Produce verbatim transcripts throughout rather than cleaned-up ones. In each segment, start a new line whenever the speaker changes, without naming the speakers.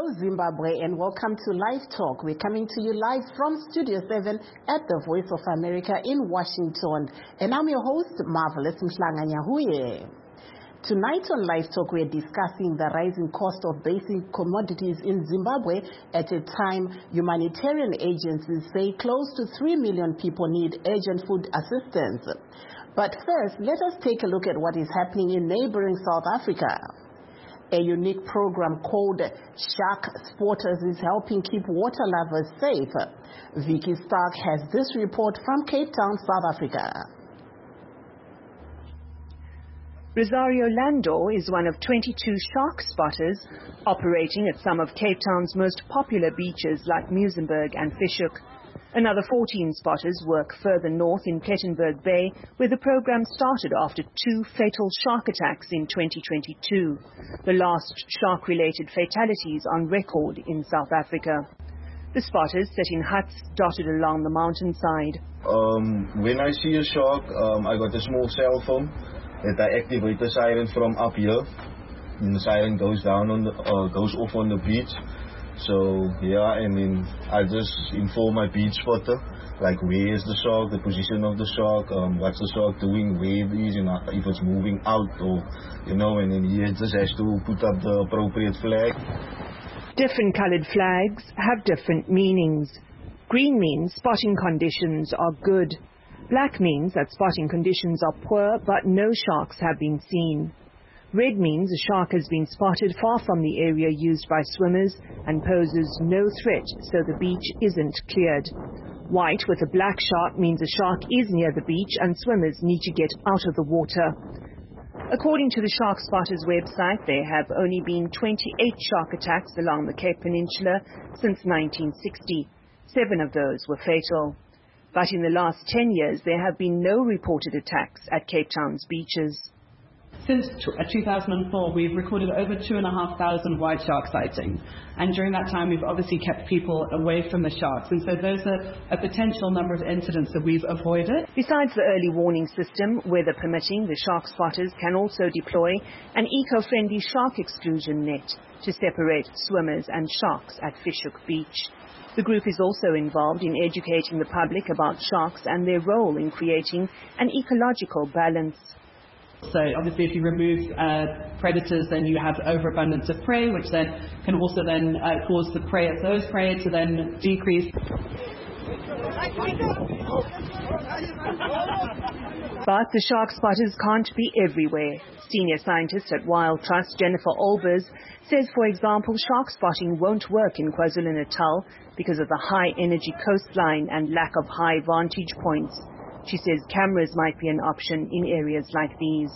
Zimbabwe, and welcome to Live Talk. We're coming to you live from Studio seven at the Voice of America in Washington. And I'm your host, Marvelous Mhlanganyahuye. Tonight on Live Talk, we're discussing the rising cost of basic commodities in Zimbabwe at a time humanitarian agencies say close to three million people need urgent food assistance. But first, let us take a look at what is happening in neighboring South Africa. A unique program called Shark Spotters is helping keep water lovers safe. Vicky Stark has this report from Cape Town, South Africa.
Rosario Landor is one of twenty-two shark spotters operating at some of Cape Town's most popular beaches like Muizenberg and Fish Hoek. Another fourteen spotters work further north in Plettenberg Bay, where the program started after two fatal shark attacks in twenty twenty-two, the last shark-related fatalities on record in South Africa. The spotters sit in huts dotted along the mountainside.
Um, when I see a shark, um, I got a small cell phone that I activate the siren from up here, and the siren goes down on the, uh, goes off on the beach. So yeah, and then I just inform my beach spotter, like where is the shark, the position of the shark, um, what's the shark doing, where it is, and if it's moving out, or you know, and then he just has to put up the appropriate flag.
Different colored flags have different meanings. Green means spotting conditions are good. Black means that spotting conditions are poor, but no sharks have been seen. Red means a shark has been spotted far from the area used by swimmers and poses no threat, so the beach isn't cleared. White with a black shark means a shark is near the beach and swimmers need to get out of the water. According to the Shark Spotters website, there have only been twenty-eight shark attacks along the Cape Peninsula since nineteen sixty. Seven of those were fatal. But in the last ten years, there have been no reported attacks at Cape Town's beaches.
Since two thousand four, we've recorded over two and a half thousand white shark sightings. And during that time, we've obviously kept people away from the sharks. And so those are a potential number of incidents that we've avoided.
Besides the early warning system, weather permitting, the Shark Spotters can also deploy an eco-friendly shark exclusion net to separate swimmers and sharks at Fish Hoek Beach. The group is also involved in educating the public about sharks and their role in creating an ecological balance.
So obviously if you remove uh, predators, then you have overabundance of prey, which then can also then uh, cause the prey of those prey to then decrease.
But the shark spotters can't be everywhere. Senior scientist at Wild Trust, Jennifer Olbers, says, for example, shark spotting won't work in KwaZulu-Natal because of the high energy coastline and lack of high vantage points. She says cameras might be an option in areas like these.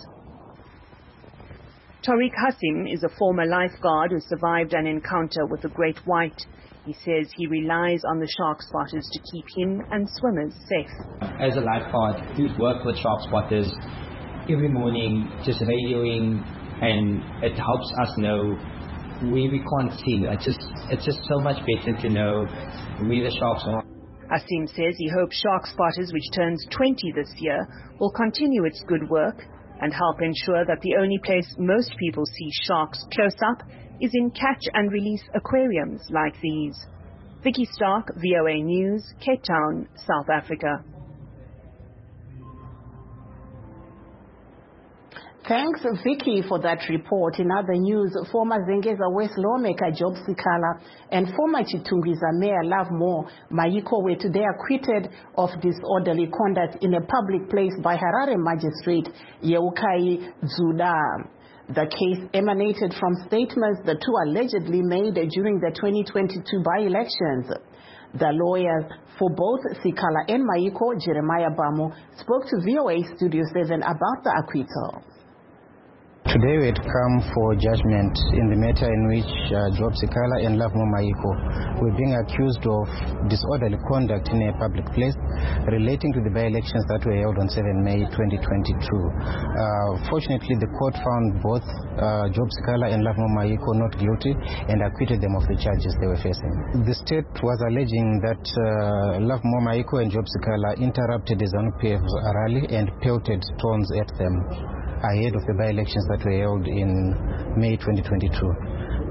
Tariq Hassim is a former lifeguard who survived an encounter with the great white. He says he relies on the shark spotters to keep him and swimmers safe.
As a lifeguard who's worked with shark spotters, every morning just radioing, and it helps us know where we can't see. It's just, it's just so much better to know where the sharks are.
Asim says he hopes Shark Spotters, which turns twenty this year, will continue its good work and help ensure that the only place most people see sharks close up is in catch and release aquariums like these. Vicky Stark, V O A News, Cape Town, South Africa.
Thanks, Vicky, for that report. In other news, former Zengeza West lawmaker Job Sikala and former Chitungwiza Mayor Lovemore Mayiko were today acquitted of disorderly conduct in a public place by Harare magistrate Yeukai Zuda. The case emanated from statements the two allegedly made during the twenty twenty-two by-elections. The lawyers for both Sikala and Mayiko, Jeremiah Bamo, spoke to V O A Studio seven about the acquittal.
Today we had come for judgment in the matter in which uh, Job Sikala and Lovemore Mayiko were being accused of disorderly conduct in a public place relating to the by-elections that were held on seventh of May twenty twenty-two. Uh, fortunately, the court found both uh, Job Sikala and Lovemore Mayiko not guilty and acquitted them of the charges they were facing. The state was alleging that uh, Lovemore Mayiko and Job Sikala interrupted the ZANU-P F rally and pelted stones at them ahead of the by-elections that were held in May twenty twenty-two.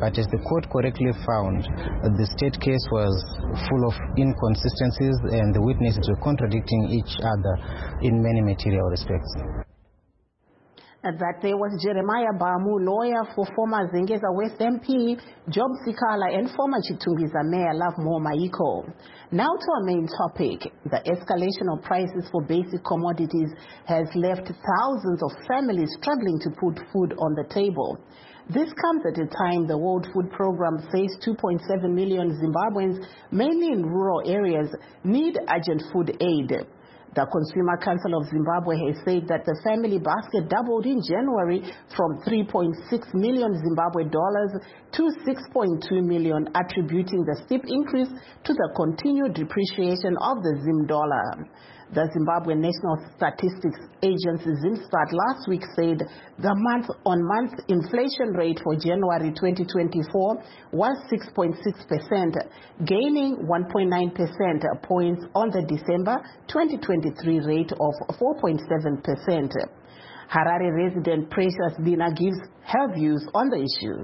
But as the court correctly found, the state case was full of inconsistencies and the witnesses were contradicting each other in many material respects.
That there was Jeremiah Bamu, lawyer for former Zengeza West M P Job Sikala and former Chitungiza Mayor Lovemore Maiko. Now to our main topic. The escalation of prices for basic commodities has left thousands of families struggling to put food on the table. This comes at a time the World Food Programme says two point seven million Zimbabweans, mainly in rural areas, need urgent food aid. The Consumer Council of Zimbabwe has said that the family basket doubled in January from three point six million Zimbabwe dollars to six point two million, attributing the steep increase to the continued depreciation of the Zim dollar. The Zimbabwe National Statistics Agency ZimStat last week said the month-on-month inflation rate for January twenty twenty-four was six point six percent, gaining one point nine percent points on the December twenty twenty-three rate of four point seven percent. Harare resident Precious Dina gives her views on the issues.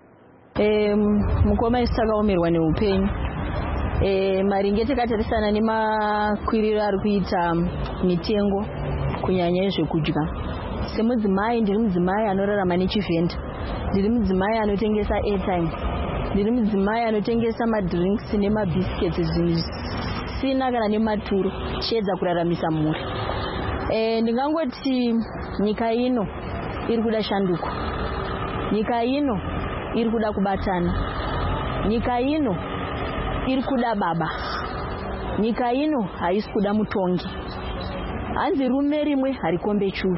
E, maringe takatarisana nemakwiriro ari kuita mitengo kunyanya zvekudya. Semudzimai ndiri mudzimai anorarama nechivhenda, ndiri mudzimai anotengesa airtime, ndiri mudzimai anotengesa madrinks nemabhisiketi, zvinhu zvisina kana nematuro chiedza kuraramisa mhuri. E, ndingangoti nyika ino iri kuda shanduko, nyika ino iri kuda kubatana, nyika ino iri kuda baba, nyika ino haisi kuda mutongi. Hanzi rume rimwe harikombe churu,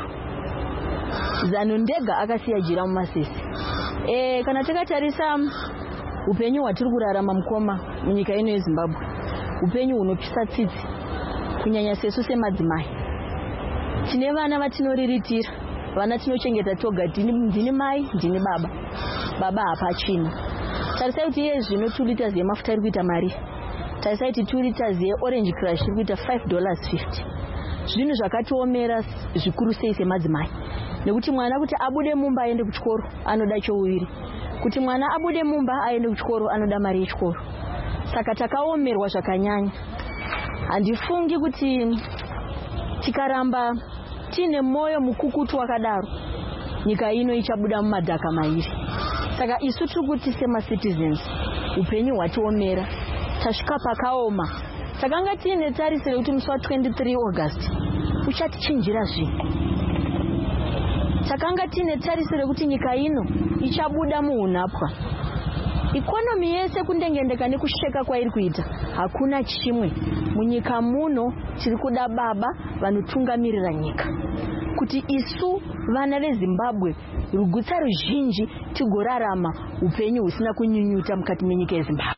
zano ndega akasiya jira mumasese. E, kana takatarisa upenyu hwatiri kurarama mukoma munyika ino yeZimbabwe, upenyu hunopisa tsitsi, kunyanya sesu semadzimai. Tine vana vatinoriritira, vana tinochengeta toga, ndini mai, ndini baba, baba hapachina. Tarisai kuti iye zvino two liters yemafuta iri kuita mari. Tarisai kuti two liters yeorange crush iri kuita five dollars fifty. Zvinhu zvakatiomera zvikuru sei semadzimai. Nekuti mwana kuti abude mumba aende kuchikoro anoda chouviri. Kuti mwana abude mumba aende kuchikoro anoda mari yechikoro. Saka takaomerwa zvakanyanya. Handifungi kuti tikaramba tine moyo mukukutu wakadaro, nyika ino ichabuda mumadhaka mairi. Saka isu tiri kuti sema citizens upenyu hwatiomera, tasvika pakaoma. Takanga tiine tarisiro kuti musi wa twenty-three August uchatichinjira zvinhu. Takanga tiine tarisiro kuti nyika ino ichabuda muunapwa. Ikonomi yese kundengendeka nekusheka kwairi kuita, hakuna chimwe. Munyika muno tiri kuda baba vanotungamirira nyika, kuti isu vana veZimbabwe rugutsa ruzhinji tigorarama upenyu husina kunyunyuta mukati menyika yeZimbabwe.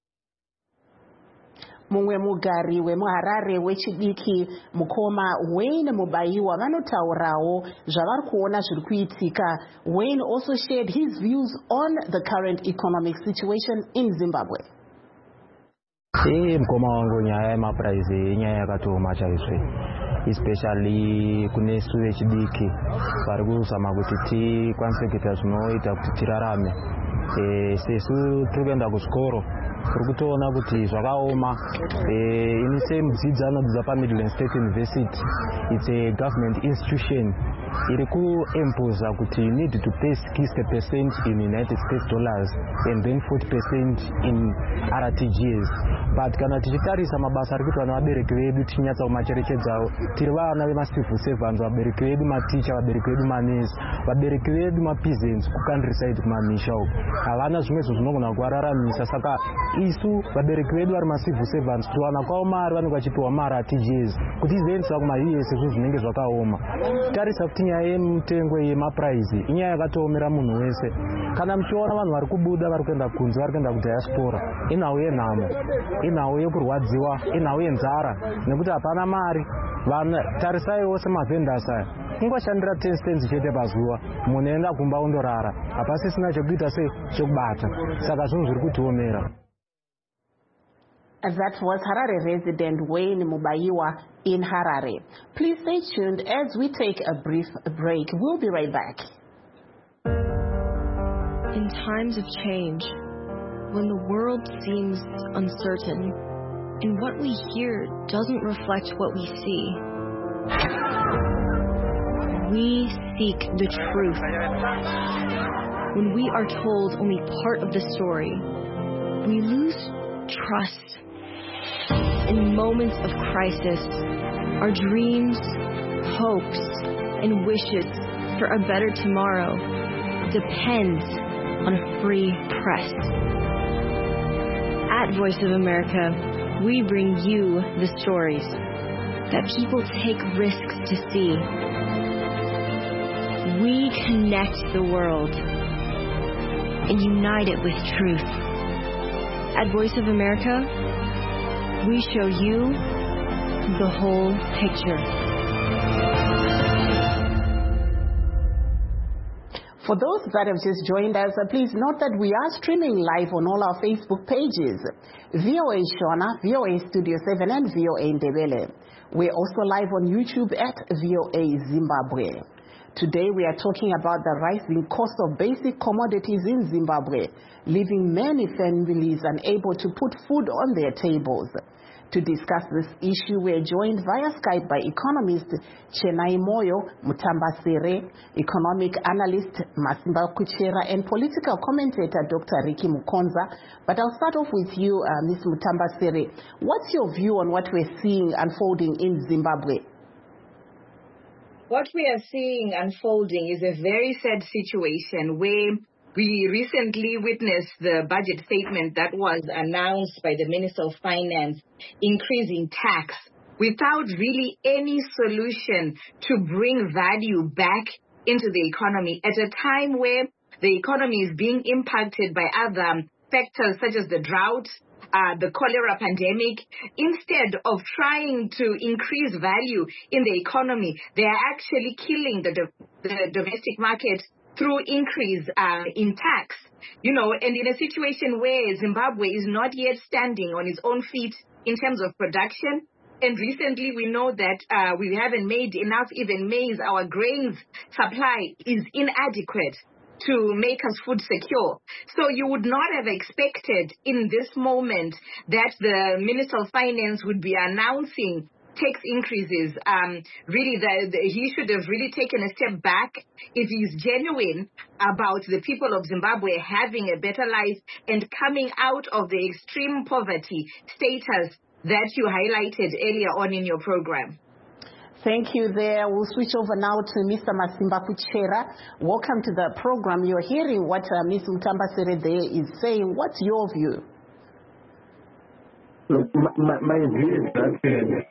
Mumwe mugari wemuHarare wechidiki mukoma Wayne Mubaiwa vanotaurawo zvavari kuona zviri kuitika. Wayne also shared his views on the current economic situation in Zimbabwe.
Eh, mukoma wangu nyaya yemaprice nyaya yakatoma chaizvo, especially kune su vechidiki vari kuzama kuti tikwanise kuita zvinoita kuti tirarame. Eh, sesu tiri kuenda kuchikoro tiri kutoona kuti zvakaoma. Eh, ini semudzidzi anodzidza paMidland State University, it's a government institution, iri kuemposa kuti you need to pay sixty percent in United States dollars and then forty percent in R T Gs. But kana tichitarisa mabasa ari kuitwa navabereki vedu tichinyatsa kumacherechedzawo, tiri vana vemacivil servants, vabereki vedu maticha, vabereki vedu manesi, vabereki vedu mapeasants kucountryside kumamisha uko havana zvimwezvo zvinogona kuvararamisa. Saka isu vabereki vedu vari macivil servants tiwana kwavo mari vanenge vachipiwa mari R T Gs kuti izoendesa kuma-U S zvinhu zvinenge zvakaoma. Tarisa kuti nyaya yemutengo yemaprice inyaya yakatoomera munhu wese. Kana muchiona vanhu vari kubuda vari kuenda kunze, vari kuenda kudiaspora, inhau yenhamo, inhau yekurwadziwa, inhau yenzara, nekuti hapana mari. Tarisaiwo semavhendas aya, kungoshandira ten cents chete pazuva, munoenda kumba undorara, hapasisina chekuita sei chekubata. Saka zvinhu zviri kutiomera.
That was Harare resident Wayne Mubaiwa in Harare. Please stay tuned as we take a brief break. We'll be right back.
In times of change, when the world seems uncertain, and what we hear doesn't reflect what we see, we seek the truth. When we are told only part of the story, we lose trust. In moments of crisis, our dreams, hopes, and wishes for a better tomorrow depends on a free press. At Voice of America, we bring you the stories that people take risks to see. We connect the world and unite it with truth. At Voice of America, we show you the whole picture.
For those that have just joined us, uh, please note that we are streaming live on all our Facebook pages, V O A Shona, V O A Studio seven, and V O A Ndebele. We're also live on YouTube at V O A Zimbabwe. Today we are talking about the rising cost of basic commodities in Zimbabwe, leaving many families unable to put food on their tables. To discuss this issue, we are joined via Skype by economist Chenai Moyo Mutambasere, economic analyst Masimba Kuchera, and political commentator Doctor Ricky Mukonza. But I'll start off with you, uh, Miz Mutambasere. What's your view on what we're seeing unfolding in Zimbabwe?
What we are seeing unfolding is a very sad situation where we recently witnessed the budget statement that was announced by the Minister of Finance, increasing tax without really any solution to bring value back into the economy at a time where the economy is being impacted by other factors such as the drought, Uh, the cholera pandemic. Instead of trying to increase value in the economy, they are actually killing the, do- the domestic market through increase uh, in tax. You know, and in a situation where Zimbabwe is not yet standing on its own feet in terms of production, and recently we know that uh, we haven't made enough even maize, our grains supply is inadequate to make us food secure. So you would not have expected in this moment that the Minister of Finance would be announcing tax increases. Um, really, the, the, he should have really taken a step back if he's genuine about the people of Zimbabwe having a better life and coming out of the extreme poverty status that you highlighted earlier on in your program.
Thank you there. We'll switch over now to Mister Masimba Kuchera. Welcome to the program. You're hearing what uh, Miz Mutambasere there is saying. What's your view?
Look, my, my view is that...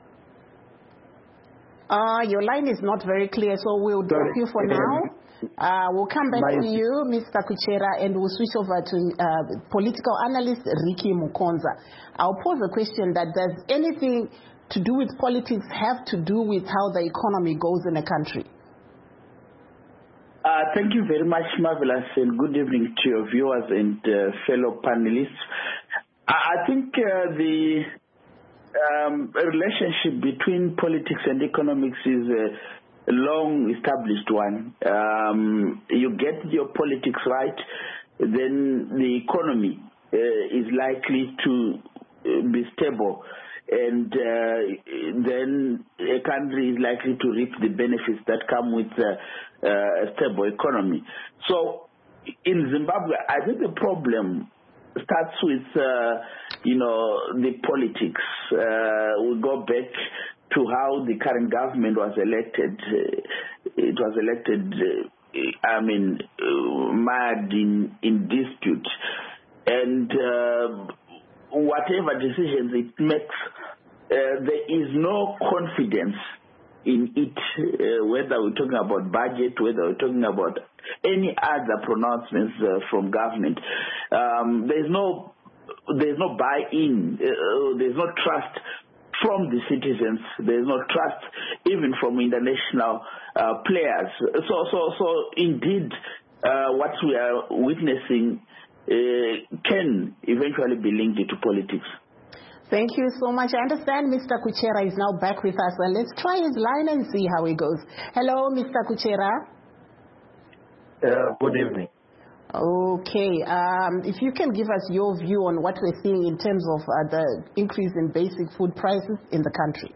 Uh, your line is not very clear, so we'll drop you for now. Uh, we'll come back my, to you, Mister Kuchera, and we'll switch over to uh, political analyst Ricky Mukonza. I'll pose a question that does anything to do with politics have to do with how the economy goes in a country?
Uh, thank you very much, Marvelous, and good evening to your viewers and uh, fellow panelists. I, I think uh, the um, relationship between politics and economics is a long-established one. Um, you get your politics right, then the economy uh, is likely to uh, be stable. And uh, then a country is likely to reap the benefits that come with uh, uh, a stable economy. So in Zimbabwe, I think the problem starts with, uh, you know, the politics. Uh, we go back to how the current government was elected. It was elected, uh, I mean, uh, mired in, in dispute. And uh, whatever decisions it makes, uh, there is no confidence in it, uh, whether we're talking about budget, whether we're talking about any other pronouncements uh, from government. Um, there's no there's no buy-in, uh, there's no trust from the citizens, there's no trust even from international uh, players. So, so, so indeed, uh, what we are witnessing Uh, can eventually be linked to politics.
Thank you so much. I understand Mister Kuchera is now back with us. Well, let's try his line and see how it goes. Hello, Mister Kuchera.
Uh, good evening.
Okay, um, if you can give us your view on what we're seeing in terms of uh, the increase in basic food prices in the country.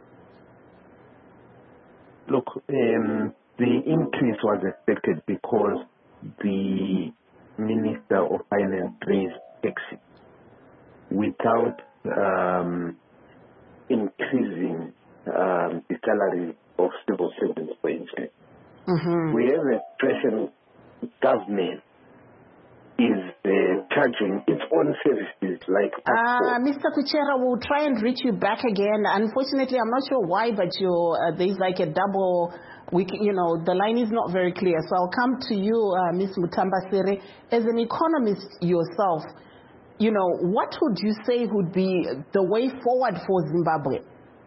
Look, um, the increase was expected because the Minister of Finance raised taxes without um, increasing um, the salary of civil servants, for instance.
Mm-hmm.
We have a present government is uh, charging its own services like
uh, Mister Kuchera, we'll try and reach you back again. Unfortunately, I'm not sure why, but you're, uh, there's like a double, we, you know, the line is not very clear. So I'll come to you, uh, Miz Mutambasere. As an economist yourself, you know, what would you say would be the way forward for Zimbabwe?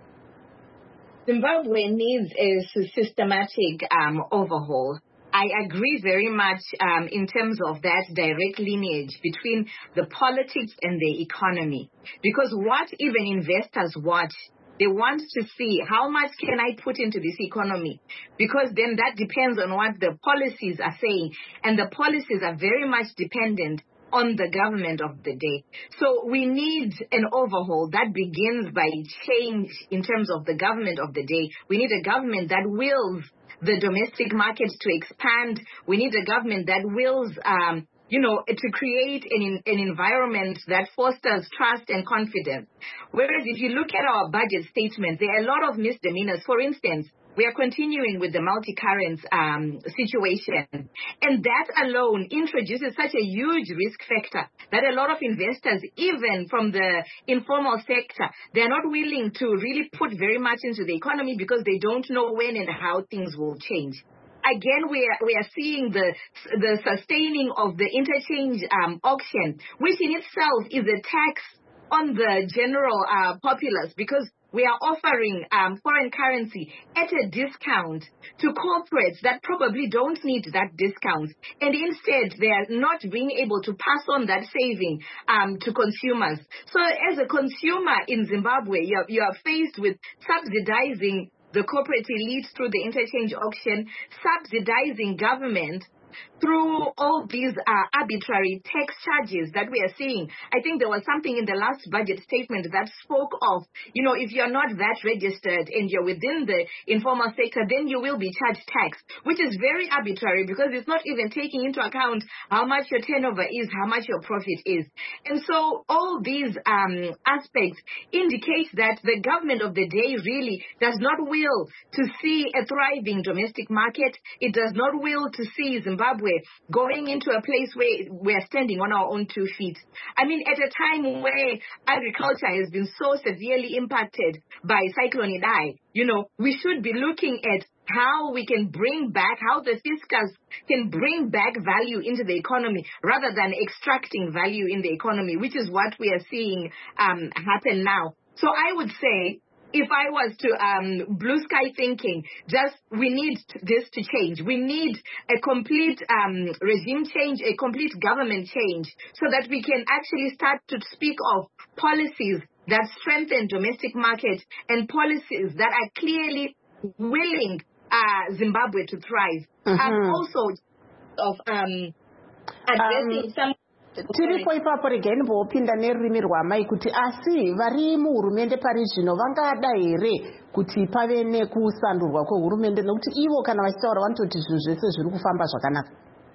Zimbabwe needs a systematic um, overhaul. I agree very much um, in terms of that direct lineage between the politics and the economy. Because what even investors watch, they want to see how much can I put into this economy, because then that depends on what the policies are saying. And the policies are very much dependent on the government of the day. So we need an overhaul that begins by change in terms of the government of the day. We need a government that wills the domestic market to expand. We need a government that wills, um, you know, to create an, an environment that fosters trust and confidence. Whereas if you look at our budget statement, there are a lot of misdemeanors. For instance, we are continuing with the multi-currency um, situation. And that alone introduces such a huge risk factor that a lot of investors, even from the informal sector, they're not willing to really put very much into the economy because they don't know when and how things will change. Again, we are, we are seeing the, the sustaining of the interchange um, auction, which in itself is a tax on the general uh, populace, because we are offering um, foreign currency at a discount to corporates that probably don't need that discount. And instead, they are not being able to pass on that saving um, to consumers. So as a consumer in Zimbabwe, you are, you are faced with subsidizing the corporate elites through the interchange auction, subsidizing government through all these uh, arbitrary tax charges that we are seeing. I think there was something in the last budget statement that spoke of, you know, if you're not that registered and you're within the informal sector, then you will be charged tax, which is very arbitrary because it's not even taking into account how much your turnover is, how much your profit is. And so all these um, aspects indicate that the government of the day really does not will to see a thriving domestic market. It does not will to see Zimbabwe going into a place where we're standing on our own two feet. I mean, at a time where agriculture has been so severely impacted by Cyclone Idai, you know, we should be looking at how we can bring back, how the fiscus can bring back value into the economy rather than extracting value in the economy, which is what we are seeing um, happen now. So I would say, if I was to um, blue sky thinking, just we need this to change. We need a complete um, regime change, a complete government change, so that we can actually start to speak of policies that strengthen domestic market and policies that are clearly willing uh, Zimbabwe to thrive.
Mm-hmm.
And also of um, addressing um, some
tiripo ipapo regai ndimbopinda nerurimi rwamai kuti asi vari muhurumende pari zvino vangada here kuti pave nekusandurwa kwehurumende nekuti ivo kana vachitaura vanototi zvinhu zvese zviri kufamba zvakanaka.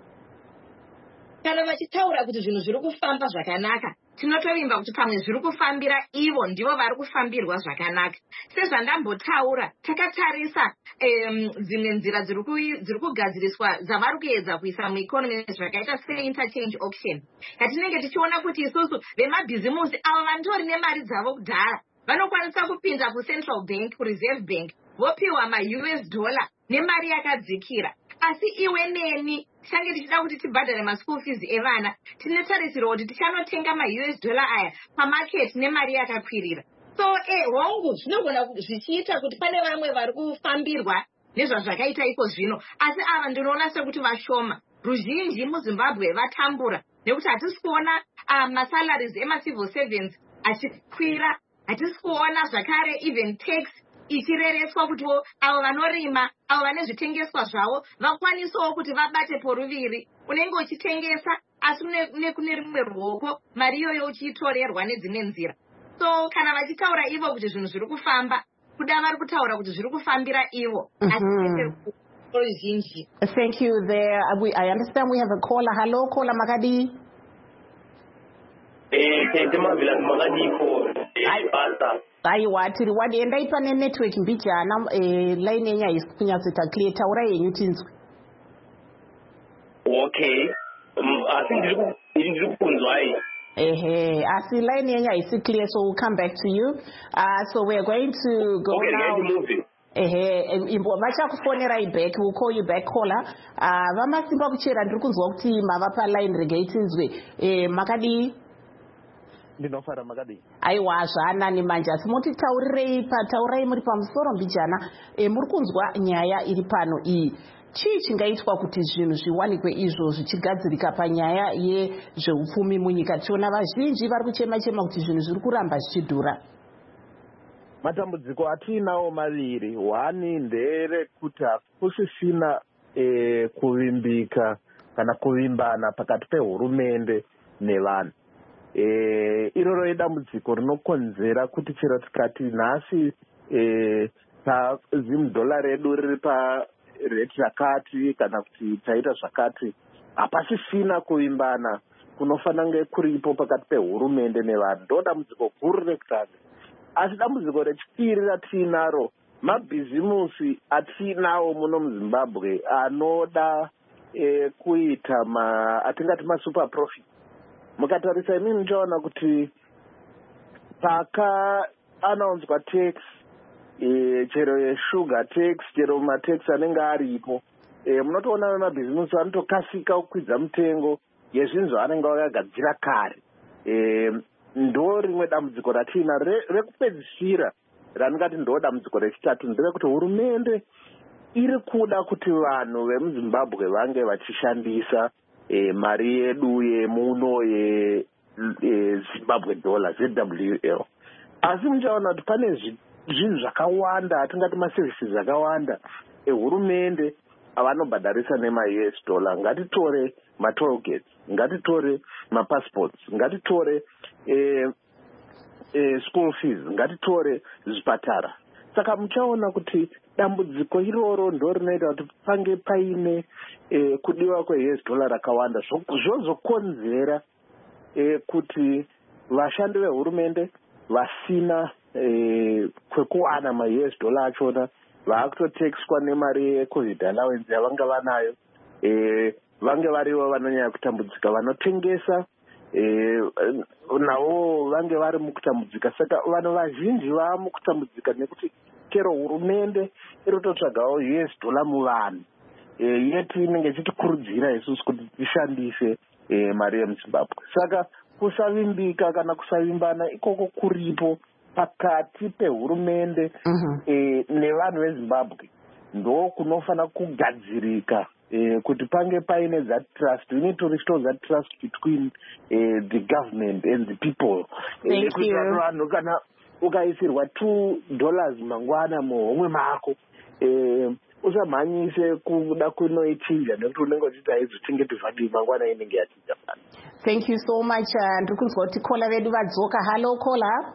Kana vachitaura kuti zvinhu zviri kufamba zvakanaka, tinotovimba kuti pamwe zviri kufambira ivo ndivo vari kufambirwa zvakanaka. Sezvandambotaura, takatarisa dzimwe nzira dziri kugadziriswa dzavari kuedza kuisa mueconomy zvakaita seinterchange auction. Yatinenge tichiona kuti isusu vemabhizimusi avo vandori nemari dzavo kudhara vanokwanisa kupinda kucentral bank, kureserve bank, vopiwa ma-U S dollar nemari yakadzikira. Asi iwe neni change tichida kuti tibhadhare ma-school fees evana, tinotarisirwa kuti tichanotenga ma-U S dollar aya pamarket nemari yakakwirira. So eh hongu zvinogona zvichiita kuti pane vamwe vari kufambirwa nezvazvakaita iko zvino, asi ava ndinoona sekuti vashoma. Ruzhinji muZimbabwe vatambura nekuti hatisi kuona uh, masalaries ema civil servants achikwira, hatisi kuona zvakare even tax ichirereswa kuti avo vanorima avo vane zvitengeswa zvavo vakwanisawo kuti vabate poruviri. Unenge uchitengesa asi nekune rimwe ruoko mari iyoyo uchiitorerwa nedzimwe nzira. So kana vachitaura ivo kuti zvinhu zviri kufamba kuda vari kutaura kuti zviri kufambira ivo.
Thank you there. We, I understand we have a caller. Hello, caller Makadi. Aiwa tiri wadienda ipane network mbijana eh, line yenya isikunyatsita clear taura yenyu tinzwe.
Okay. Um, I think ndiri kukunzwa hai.
Ehe, asi line yenya isi clear, so we'll come back to you. Uh, so we're going to go
okay,
now.
Okay,
ehe vachakufonera back, we'll call you back caller. Uh, vamasimba kuchera ndiri kunzwa kuti mava pa line rega itinzwe. Eh, Makadi
ndinofara Makadi.
Aiwa zvanani manje asi mutitaurirei pataurai muri pamusoro mbijana e, muri kunzwa nyaya iri pano iyi. Chii chingaitwa kuti zvinhu zviwanikwe izvo zvichigadzirika panyaya yezveupfumi munyika? Tiona vazhinji vari kuchema chema kuti zvinhu zviri kuramba zvichidhura.
Matambudziko atinawo maviri. One nderekuti hakusisina e, kuvimbika kana kuvimbana pakati pehurumende nevanhu. E, iroro idambudziko rinokonzera kuti chero tikati nhasi e, zimudhora redu riri pa rate rakati kana kuti taita zvakati, hapasisina kuvimbana kunofanira kuripo pakati pehurumende nevanhu. Ndo dambudziko guru rekutanga. Asi dambudziko rechipiri ratinaro mabhizimusi atinawo muno muZimbabwe anoda e, kuita ma atingati masuper profit. Mukatarisa imini nchaona kuti paka anaunzwa tax e, chero yesugar tax chero matax anenge aripo e, munotoona mabhizimusi anotokasika kukwidza mutengo yezvinhu zvavanenge vakagadzira kare. E, ndo rimwe dambudziko ratina rekupedzisira raningati ndo dambudziko rechitatu nderekuti hurumende iri kuda kuti vanhu vemuZimbabwe vange vachishandisa e, mari yedu yemuno ye e, Zimbabwe dollar Z W L. Asi muchaona kuti pane zvinhu zvakawanda atingati maservices akawanda ehurumende avanobhadharisa nema-U S dollar. Ngatitore ma-toll gates, ngatitore ma-passports, ngatitore eh, eh, school fees, ngatitore zvipatara. Saka muchaona kuti dambudziko iroro ndo rinoita kuti pange paine eh, kudiwa kwe-U S dollar rakawanda zvozokonzera eh, kuti vashandi vehurumende vasina eh, kwekuwana ma-U S dollar achona vaakutotexwa nemari yecovid allowance yavanga vanayo. Eh, vange varivo vanonyanya kutambudzika, vanotengesa eh, navo vange vari mukutambudzika. Saka vanhu vazhinji vava mukutambudzika nekuti chero hurumende iri kutotsvagawo U S dollar muvanhu eh, yeti inenge ichitikurudzira isusu kuti tishandise eh, mari yemuZimbabwe. Saka kusavimbika kana kusavimbana ikoko kuripo pakati pehurumende mm-hmm. e, nevanhu veZimbabwe ndo kunofana kugadzirika e, kuti pange paine that trust. We need to restore that trust between e, the government and the people.
Thank
e,
you.
Vanhu kana ukaisirwa two dollars mangwana muhomwe mako e, usamhanyise kuda kunoichinja nekuti unenge uchiti haizotinge tivhadii mangwana inenge yachinja.
Thank you so much. Ndiri kunzwa kuti kola vedu vadzoka. Hello kola.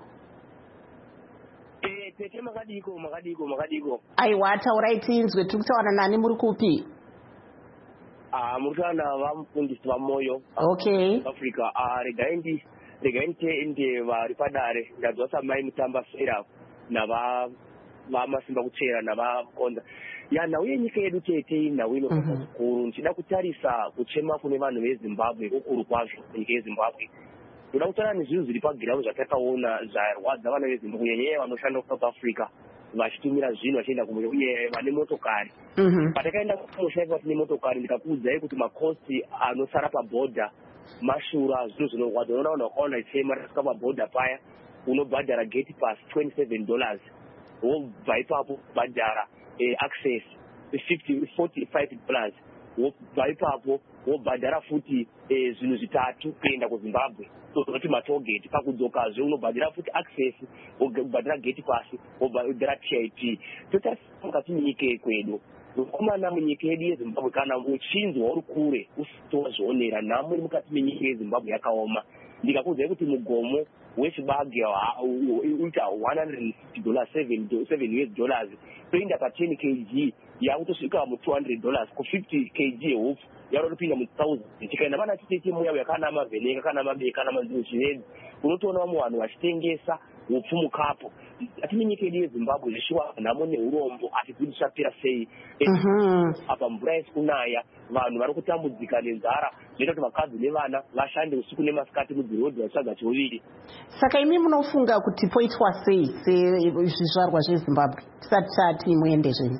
Tete makadiko makadiko makadiko.
Aiwa taurai tinzwe, tiri kutaura nani, muri kupi?
Ah, muri kutaura navamufundisi vamoyo.
Okay.
Africa. Ah, regai ndi regai ndi vari padare ndadzwa samai mutamba sera nava vamasimba kuchera navakonda. Ya nhau yenyika yedu tete nhau inofamba zvikuru. Ndichida kutarisa kuchema kune vanhu veZimbabwe kukuru kwazvo nyika yeZimbabwe. Ndoda kutaura nezvinhu zviri pagiraudi zvatakaona zvarwadza vana veZimbabwe kunyanya vanoshanda kuSouth Africa vachitumira zvinhu vachienda kumwe uye vane motokari. Patakaenda kumusha ipa tine motokari ndikakuudzai kuti makosti anosara pabhodha mashura zvinhu zvinorwadza. Unoona vanhu vakaona ichema rasvika pabhodha paya unobhadhara gate pass twenty-seven dollars wobva ipapo bhadhara access fifty forty-five dollars wobva ipapo wobhadhara futi zvinhu zvitatu kuenda kuzimbabwe tozoti matogeti pakudzokazve unobhadhira futi access wobhadhira geti pasi wobhadhira T I P. Totarisa mukati menyika yekwedu mukomana munyika yedu yezimbabwe kana uchinzwa uri kure usitozvionera nhamo iri mukati menyika yezimbabwe yakaoma. Ndikakuudzai kuti mugomo wechibage uita one hundred fifty dollars seven U S dollars toenda pa ten kilograms yakutosvika mu two hundred dollars ku fifty kilograms yehufu yarotopinda mu one thousand. Tikaenda vana titete muya yakana mavheneka kana mabeka kana manziro zvinezi unotoona vamwe vanhu vachitengesa upfu mukapo. Ati munyika yedu yezimbabwe zvishiwa nhamo neurombo ati kuti zvapera sei apa mvura isi kunaya vanhu vari kutambudzika nenzara zvinoita kuti vakadzi nevana vashande usiku nemasikati mudzirodhi vachitsvaga chiuviri.
Saka imi munofunga kuti poitwa sei sezvizvarwa zvezimbabwe tisati tati muende zvenyu?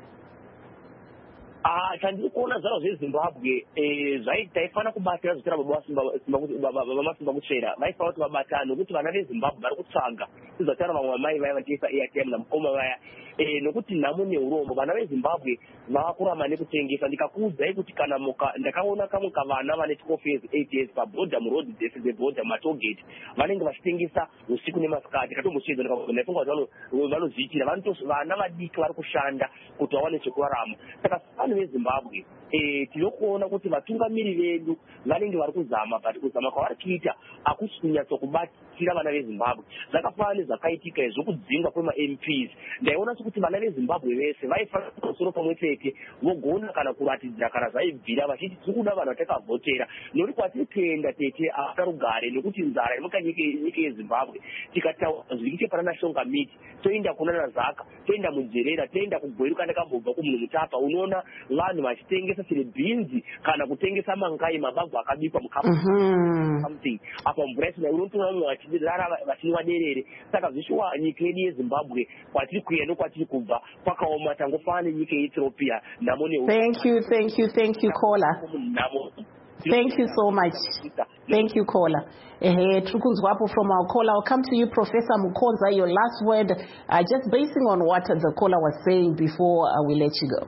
Ah, chandiri kuona zvaro zvezimbabwe taifana kubatira zvitira vamasimba kuchera vaifana kuti vabatane nokuti vana vezimbabwe vari kutsvaga tizataura vamwe vamai vaya vatiisa airtime namukoma vaya nokuti nhamo neurombo vana vezimbabwe vavakurama nekutengesa. Ndikakuudzai kuti kana ndakaona kamwe kavana vane twelve years eight years pabhodha murodhi dzese dzebhodha matogeti vanenge vachitengesa usiku nemasikati katombochedza ndaifunga kuti vanozviitira vana vadiki vari kushanda kuti vawane chekurarama. Saka vanhu vezimbabwe tinokuona kuti vatungamiri vedu vanenge vari kuzama but kuzama kwavari kuita hakusi kunyatsokubatsira vana vezimbabwe. Zvakafanana nezvakaitika zvokudzingwa kwema-M Ps ndaiona sekuti vana vezimbabwe vese vaifanira pamusoro pamwe chete vogona kana kuratidzira kana zvaibvira vachiti tiri kuda vanhu vatakavhotera nokuti kwatiri kuenda tete hapana rugare nokuti nzara iri munyika yezimbabwe. Tikataura zviriche pana national miti toenda kuna nazaka toenda mujerera toenda kugweru kana kambobva kumunhu mutapa unoona vanhu vachitengesa chiri bhinzi kana kutengesa mangai mabagwa akabikwa mukapu something apa mvura isina unotoona vamwe vachirara vachinwa derere. Saka zvishuwa nyika yedu yezimbabwe kwatiri kuenda nokwatiri kubva kwakaoma tangofanana nenyika yeethiopia nhamo ne.
Thank you, thank you, thank you caller. Thank you so much. Thank you caller. Eh, Trukunzwapo from our caller. I'll come to you, Professor Mukonza, your last word, uh, just basing on what the caller was saying before uh, we let you go.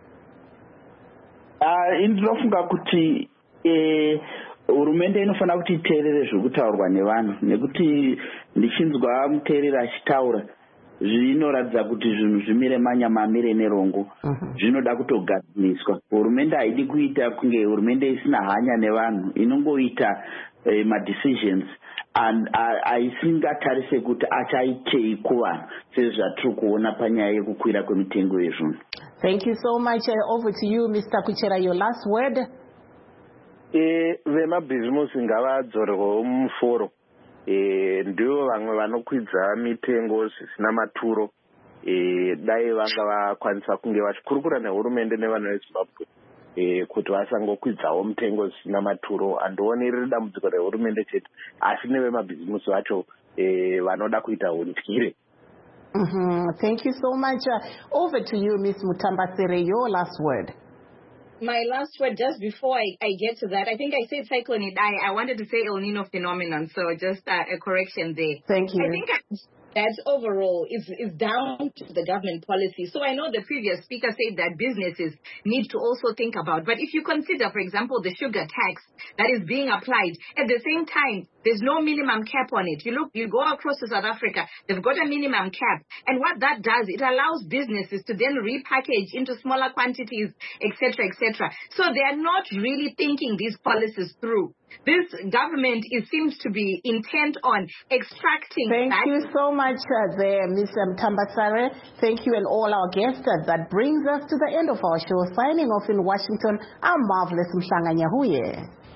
Uh, indinofunga kuti eh, hurumende inofanira kuti iteerere zviri kutaurwa nevanhu nekuti ndichinzwa muteereri achitaura zvinoratidza kuti zvinhu zvimire manya mamire nerongo zvinoda kutogadziriswa. Hurumende haidi kuita kunge hurumende isina hanya nevanhu inongoita eh, madecisions and aisingatarise kuti achaitei kuvanhu sezvatiri kuona panyaya yekukwira kwemitengo yezvinhu.
Thank you so much. Uh, over to you, Mister Kuchera, your last word.
Eh, vemabhizimusi ngavadzorerwewo muforo. Eh, ndivo vamwe vanokwidza mitengo zvisina maturo. Eh, dai vanga vakwanisa kunge vachikurukura nehurumende nevana vezimbabwe eh, kuti vasangokwidzawo mitengo zvisina maturo. Handioni riri dambudziko rehurumende chete asi nevemabhizimusi vacho eh, vanoda kuita hundyire.
Mm-hmm. Thank you so much. Uh, over to you, Miss Mutambasere, your last word.
My last word, just before I, I get to that, I think I said cyclone Idai. I wanted to say El Nino phenomenon, so just uh, a correction there.
Thank you.
I think I, that overall is, is down to the government policy. So I know the previous speaker said that businesses need to also think about, but if you consider, for example, the sugar tax that is being applied, at the same time, there's no minimum cap on it. You look, you go across to South Africa, they've got a minimum cap. And what that does, it allows businesses to then repackage into smaller quantities, et cetera, et cetera. So they are not really thinking these policies through. This government, it seems to be intent on extracting.
Thank you so much, uh, there, Miz Mutambasere. Thank you and all our guests. Uh, that brings us to the end of our show. Signing off in Washington, I'm Marvelous Mhlanga Nyahuye.